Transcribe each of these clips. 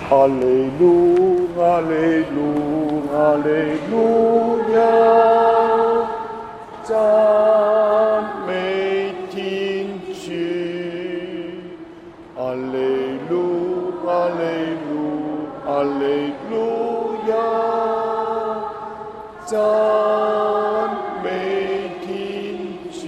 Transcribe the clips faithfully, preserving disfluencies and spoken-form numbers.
哈利路，哈利路，哈利路亞，讚美天主。哈利路，哈利路，哈利路亞，讚美天主。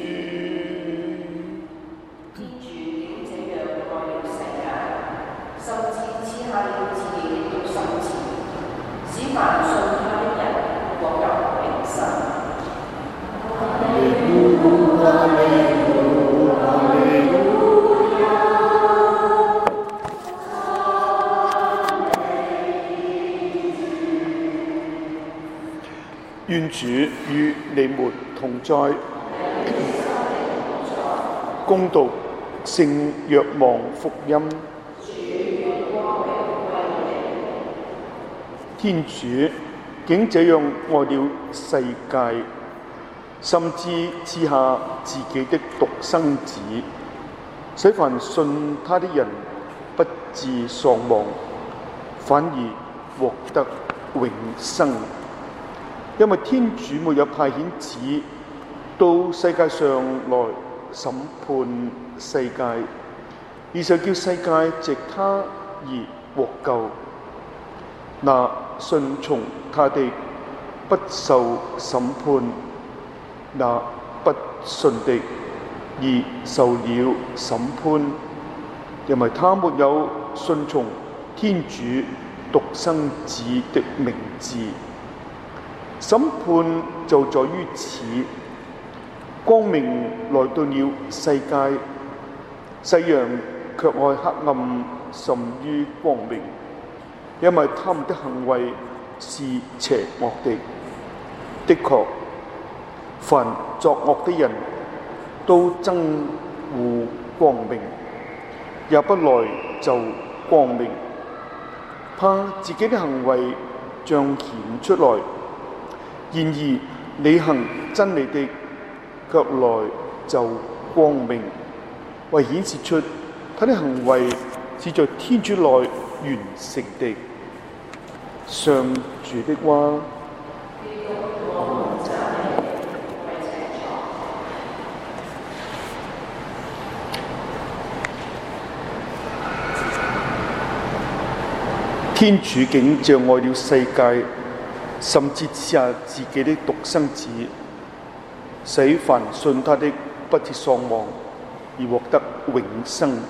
天主竟這樣愛了世界，甚至賜下了自己的獨生子，使凡信他的人獲得永生。 哈利路，哈利路，哈利路亞。願主與你們同在。恭讀聖若望福音。天主竟這樣愛了世界，甚至賜下自己的獨生子，使凡信他的人不致喪亡，反而獲得永生。因為天主沒有派遣子到世界上來審判世界，而是叫世界藉他而獲救。那信從他的不受審判，那不信的而受了審判，因為他沒有信從天主獨生子的名字。審判就在於此，光明來到了世界，世人卻愛黑暗甚於光明，因為他們的行為是邪惡的。的確，凡作惡的人都憎惡光明，也不來就光明，怕自己的行為彰顯出來。然而你行真理的，卻來就光明，為顯示出他的行為是在天主內完成的。上主的話。天主竟這樣愛了世界，甚至賜下自己的獨生子，使凡信他的不致喪亡，而獲得永生。呢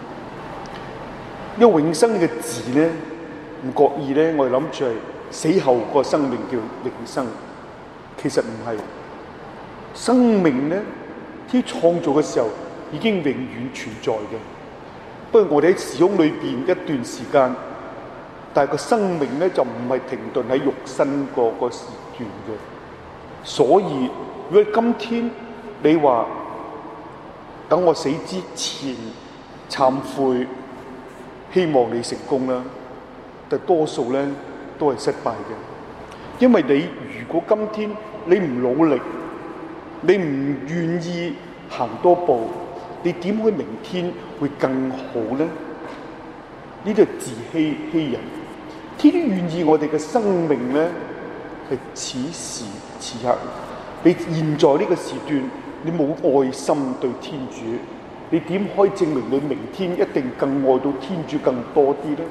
個永生呢個字呢，唔覺意呢，我哋諗住係死後個生命叫永生，其實唔係。生命呢，天創造嘅時候已經永遠存在嘅，不過我哋喺時空裏邊一段時間。但係個生命咧就唔係停頓喺肉身個個時段嘅，所以如果今天你話等我死之前懺悔，希望你成功啦，但多數咧都係失敗嘅，因為你如果今天你唔努力，你唔願意行多步，你點會明天會更好咧？呢啲係自欺欺人。天主願意我哋嘅生命咧，係此時此刻。你現在呢個時段，你冇愛心對天主，你點可以證明你明天一定更愛到天主更多啲咧？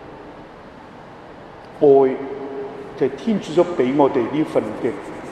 愛就係天主所俾我哋呢份嘅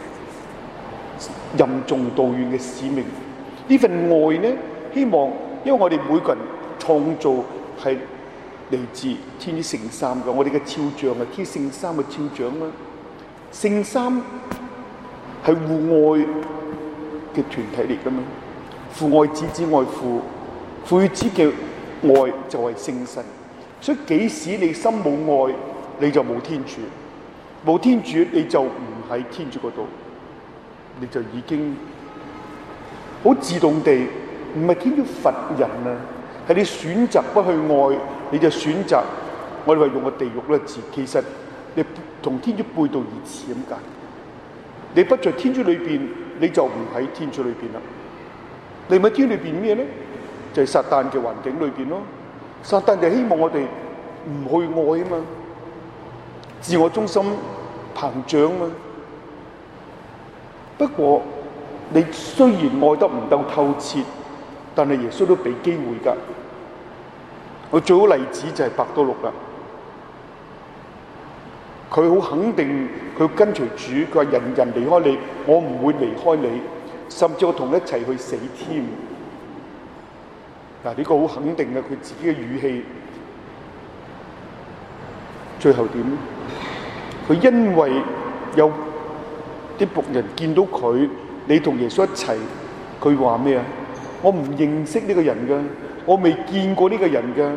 任重道遠嘅使命。呢份愛咧，希望因為我哋每個人創造係嚟自天主聖三嘅，我哋嘅肖像係天聖三嘅肖像啦。聖三係互愛嘅團體嚟噶嘛，父愛子，子愛父，父與子嘅愛就係聖神。所以幾時你心冇愛，你就冇天主，冇天主你就唔喺天主嗰度，你就已經好自動地唔係天主罰人啊，係你選擇不去愛。你就選擇，我哋話用個地獄呢字，其實你同天主背道而馳咁解。你不在天主裏邊，你就唔喺天主裏邊啦。你唔喺天主裏邊咩咧？就係、是、撒旦嘅環境裏邊咯。撒旦就希望我哋唔去愛啊嘛，自我中心膨脹啊嘛。不過你雖然愛得唔夠透徹，但係耶穌都俾機會㗎。我最好例子就係伯多祿啦。佢好肯定佢跟隨主，佢話人人離開你，我唔會離開你，甚至我同你一齊去死添。嗱，呢個好肯定嘅佢自己嘅語氣。最後點？佢因為有啲僕人見到佢，你同耶穌一齊，佢話咩啊？我唔認識呢個人㗎，我未見過呢個人㗎。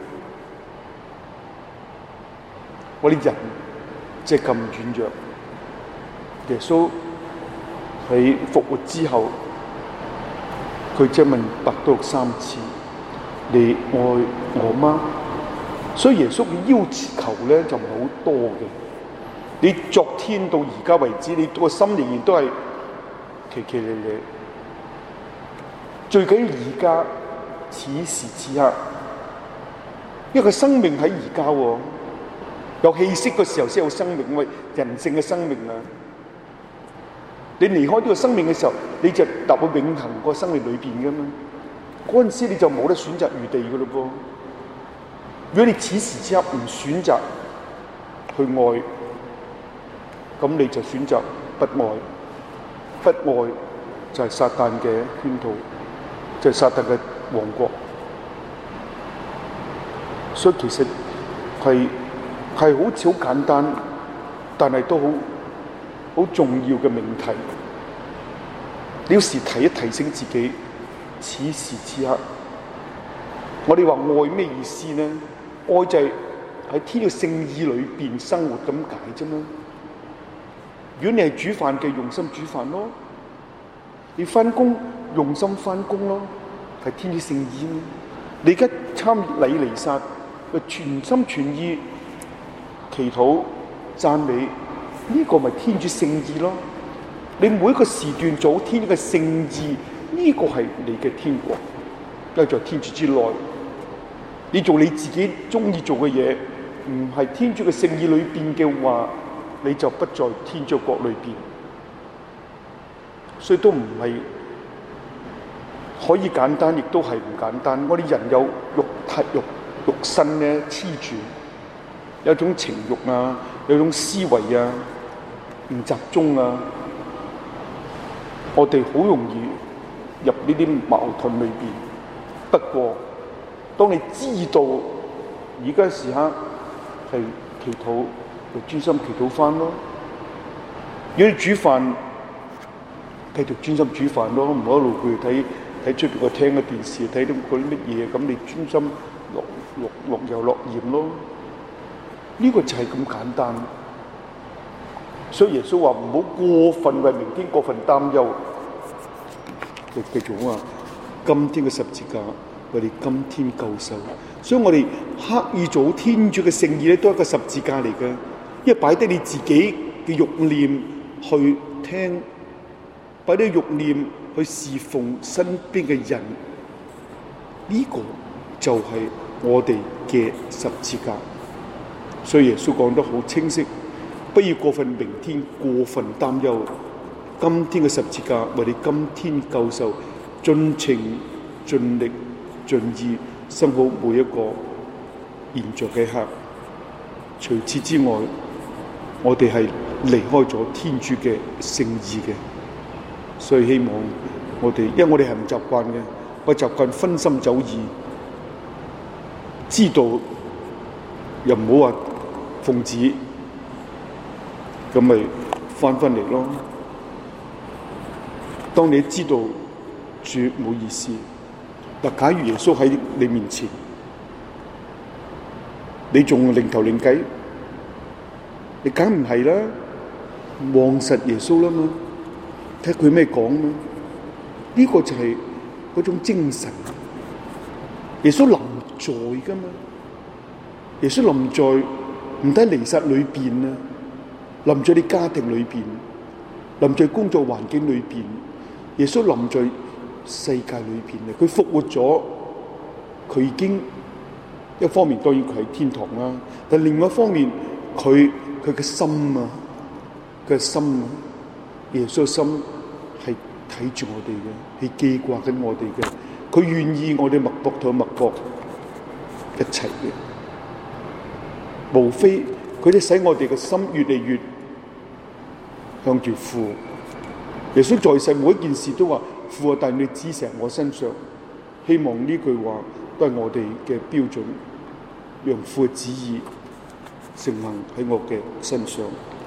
我哋人即係咁軟弱。耶穌喺復活之後，佢即係問伯多祿三次：你愛我嗎？所以耶穌嘅要求咧就唔係好多嘅。你昨天到而家為止，你個心仍然都係奇奇咧咧。最緊要而家此時此刻，因為佢生命喺而家喎，有氣息嘅時候先有生命，因為人性嘅生命啊。你離開呢個生命嘅時候，你就踏入永恆個生命裏邊噶嘛。嗰陣時你就冇得選擇餘地噶咯噃。如果你此時此刻唔選擇去愛，咁你就選擇不愛。不愛就係撒旦嘅圈套，就係撒旦嘅王國。所以其實係係好似好簡單，但係都好好重要嘅命題。你要時提一提醒自己，此時此刻，我哋話愛咩意思呢？愛就係喺天嘅聖意裏邊生活咁解啫嘛。如果你係煮飯嘅，用心煮飯咯；你翻工用心翻工咯，係天主聖意咯。你而家參禮彌撒，全心全意祈禱讚美，呢個咪天主聖意咯。你每一個時段做天主嘅聖意，呢個係你嘅天國，因為在天主之內。你做你自己中意做嘅嘢，唔係天主嘅聖意裏邊嘅話，你就不在天主國裏邊。所以都唔係可以簡單，亦都係唔簡單。我哋人有肉體、肉肉身咧黐住，有一種情慾啊，有一種思維啊，唔集中啊，我哋好容易入呢啲矛盾裏邊。不過，當你知道而家時刻係祈禱，就專心祈禱翻咯。如果你煮飯，繼續專心煮飯咯，唔好一路去睇睇出邊個廳嘅電視，睇到嗰啲乜嘢，咁你專心落落落油落鹽咯。呢個就係咁簡單。所以耶穌話唔好過分為明天過分擔憂。就繼續話今天嘅十字架，我哋今天救贖。所以我哋刻意做天主嘅聖意咧，都係一個十字架嚟嘅，因為擺低你自己嘅慾念去聽，擺低慾念去侍奉身邊嘅人，呢、這個就係我哋嘅十字架。所以耶穌講得好清晰，不要過分明天過分擔憂，今天嘅十字架為你今天救贖，盡情盡力盡意生好每一個現在嘅刻。除此之外，我哋係離開咗天主嘅聖意嘅。所以希望我哋，因為我哋係唔習慣嘅，我習慣分心走意，知道又唔好話奉旨，咁咪翻返嚟咯。當你知道主冇意思，嗱，假如耶穌喺你面前，你仲擰頭擰計，你梗唔係啦，望實耶穌啦嘛，睇佢咩講嘛，呢個就係嗰種精神。耶穌臨在噶嘛，耶穌臨在唔喺彌撒裏邊啊，臨在你家庭裏邊，臨在工作環境裏邊，耶穌臨在世界裏邊啊，佢復活咗，佢已經一方面當然佢喺天堂啦，但另外一方面佢佢嘅心啊，佢嘅心啊，耶穌嘅心係睇住我哋嘅，係記掛緊我哋嘅，佢願意我哋脈搏同脈搏一齊嘅，無非佢哋使我哋嘅心越嚟越向住父。耶穌在世每一件事都話：父啊，但你知成我身上。希望呢句話都係我哋嘅標準，讓父嘅旨意成行喺我嘅身上。